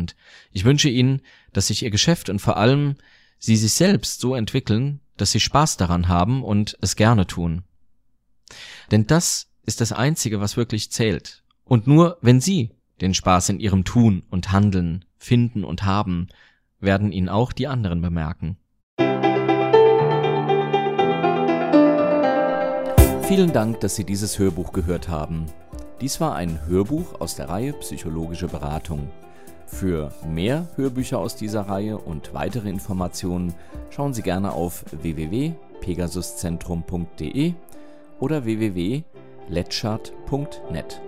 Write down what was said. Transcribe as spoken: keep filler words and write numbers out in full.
Und ich wünsche Ihnen, dass sich Ihr Geschäft und vor allem Sie sich selbst so entwickeln, dass Sie Spaß daran haben und es gerne tun. Denn das ist das Einzige, was wirklich zählt. Und nur wenn Sie den Spaß in Ihrem Tun und Handeln finden und haben, werden ihn auch die anderen bemerken. Vielen Dank, dass Sie dieses Hörbuch gehört haben. Dies war ein Hörbuch aus der Reihe Psychologische Beratung. Für mehr Hörbücher aus dieser Reihe und weitere Informationen schauen Sie gerne auf w w w punkt pegasuszentrum punkt d e oder w w w punkt letschert punkt net.